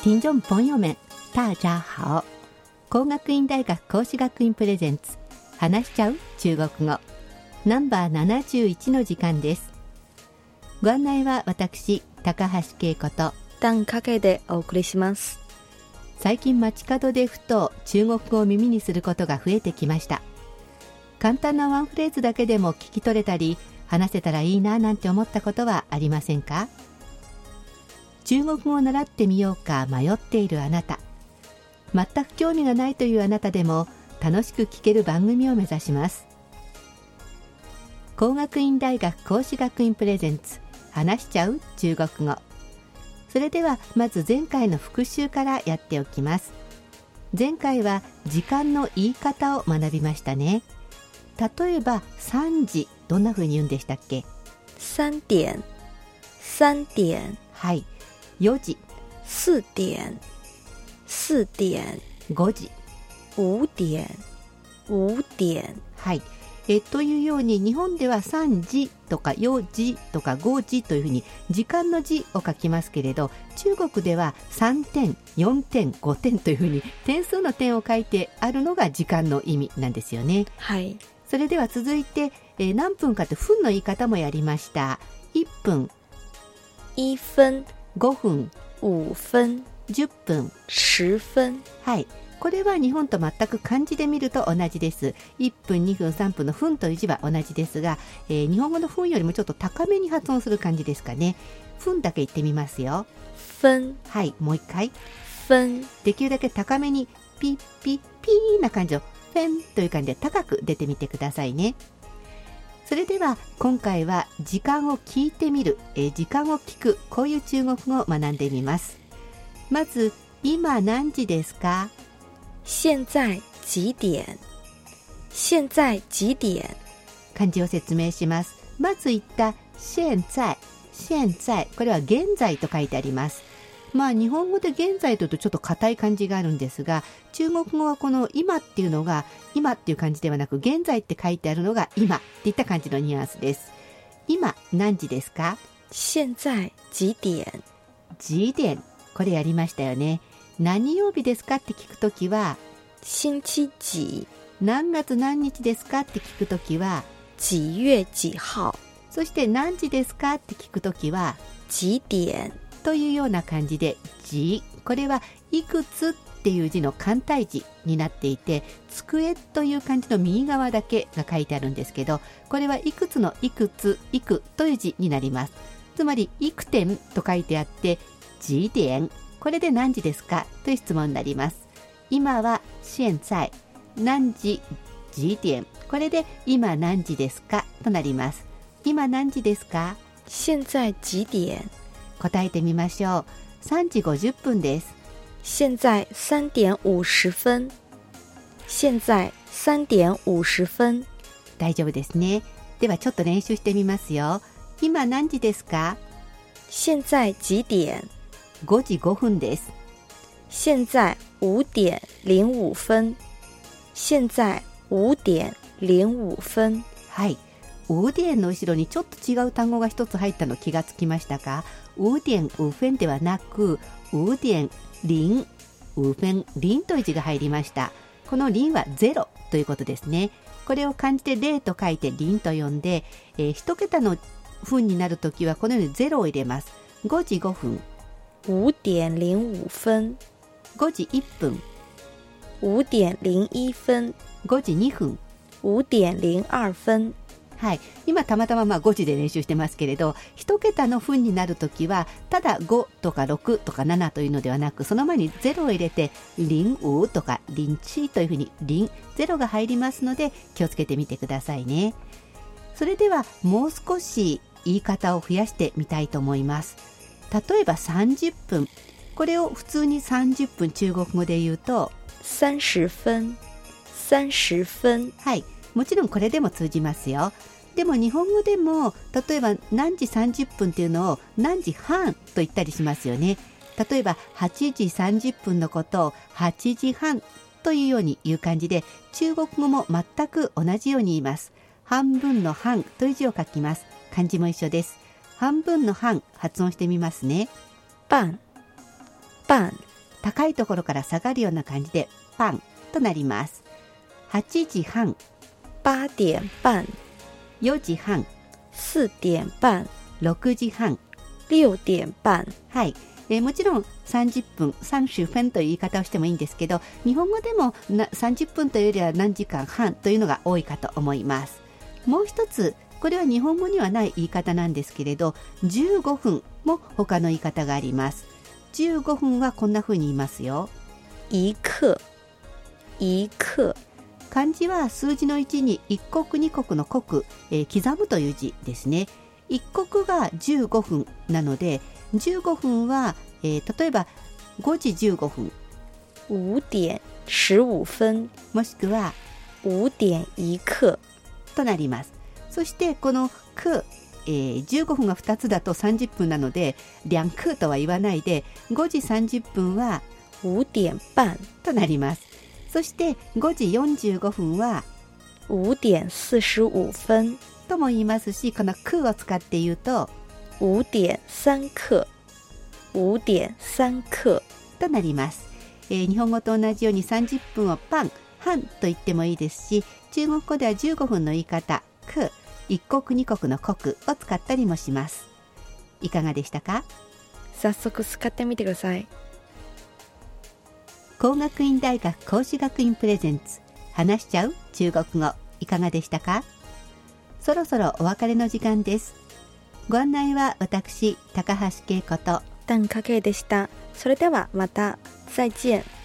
听众朋友们大家好。工学院大学講師学院プレゼンツ話しちゃう中国語ナンバー71の時間です。ご案内は私高橋恵子とダンカケでお送りします。 最近街角でふと中国語を耳にすることが増えてきました。簡単なワンフレーズだけでも聞き取れたり話せたらいいななんて思ったことはありませんか？中国語を習ってみようか迷っているあなた、全く興味がないというあなたでも楽しく聞ける番組を目指します。工学院大学講師学院プレゼンツ話しちゃう中国語。それではまず前回の復習からやっておきます。前回は時間の言い方を学びましたね。例えば3時、どんな風に言うんでしたっけ ？3点、3点。 はい。4時、 4点、4点。 5時、 5点、5点。 はい。というように日本では3時とか4時とか5時というふうに時間の字を書きますけれど、中国では3点、4点、5点というふうに点数の点を書いてあるのが時間の意味なんですよね。 はい。 それでは続いて、何分かと分の言い方もやりました。1分、 1分、 5分、 5分、 10分、 10分。 はい。これは日本と全く漢字で見ると同じです。1分、2分、3分の分という字は同じですが、日本語の分よりもちょっと高めに発音する感じですかね。分だけ言ってみますよ。 分。 はい、もう一回。 分。 できるだけ高めにピッピッピーな感じをフェンという感じで高く出てみてくださいね。それでは今回は時間を聞いてみる、時間を聞く、こういう中国語を学んでみます。まず、今何時ですか？ 現在幾點？現在幾點？ 漢字を説明します。まず言った現在、現在、これは現在と書いてあります。日本語で現在というとちょっと硬い漢字があるんですが、中国語はこの今っていうのが今っていう漢字ではなく現在って書いてあるのが今っていった感じのニュアンスです。今何時ですか？ 現在幾點？ 幾点、これやりましたよね。何曜日ですかって聞くときは星期幾？ 何月何日ですかって聞くときは幾月幾號？ そして何時ですかって聞くときは幾點？ というような感じで字、これはいくつっていう字の簡体字になっていて、机という漢字の右側だけが書いてあるんですけど、これはいくつのいくつ、いくという字になります。つまりいく点と書いてあって几点、これで何時ですかという質問になります。今は現在、何時、几点、これで今何時ですかとなります。今何時ですか？ 現在幾點？ 答えてみましょう。3時50分です。 現在3點50分。現在3點50分。 大丈夫ですね。ではちょっと練習してみますよ。今何時ですか？ 現在幾點 ？5時5分です。 現在5點05分。現在5點05分。はい。 5点の後ろにちょっと違う単語が一つ入ったの気がつきましたか？5点5分ではなく5点0分、0という字が入りました。この0は0ということですね。これを漢字で0と書いて0と呼んで、一桁の分になるときはこのように0を入れます。5時5分、 5點05分、 5時1分、 5點01分、 5時2分、 5點02分。 はい、今たまたま5時で練習してますけれど、一桁の分になるときはただ5とか6とか7というのではなく、その前に0を入れて05とか07というふうに0が入りますので気をつけてみてくださいね。それではもう少し言い方を増やしてみたいと思います。例えば30分、これを普通に30分中国語で言うと 30分、30分。 はい、もちろんこれでも通じますよ。でも日本語でも例えば何時30分っていうのを何時半と言ったりしますよね。例えば8時30分のことを8時半というように言う感じで、中国語も全く同じように言います。半分の半という字を書きます。漢字も一緒です。半分の半、発音してみますね。 半、半。 高いところから下がるような感じでパンとなります。8時半、 8点半、 4時半、 4点半、 6時半、 6点半。 はい。もちろん30分、30分という言い方をしてもいいんですけど、日本語でも30分というよりは何時間半というのが多いかと思います。もう一つ、これは日本語にはない言い方なんですけれど、15分も他の言い方があります。15分はこんな風に言いますよ。 一刻、一刻。 漢字は数字の1に一刻二刻の刻、刻むという字ですね。一刻が15分なので、15分は、例えば5時15分、 5点15分、 もしくは 5点一刻となります。そしてこの刻、15分が2つだと30分なので、两刻とは言わないで、5時30分は 5点半となります。そして5時45分は 5点45分とも言いますし、この刻を使って言うと 5点3刻、5点3刻となります。日本語と同じように30分をパン、半と言ってもいいですし、中国語では15分の言い方、刻、一刻二刻の刻を使ったりもします。いかがでしたか？ 早速使ってみてください。 工学院大学講師学院プレゼンツ、話しちゃう中国語、いかがでしたか？そろそろお別れの時間です。ご案内は私、高橋恵子と Dan KK でした。それではまた、再见。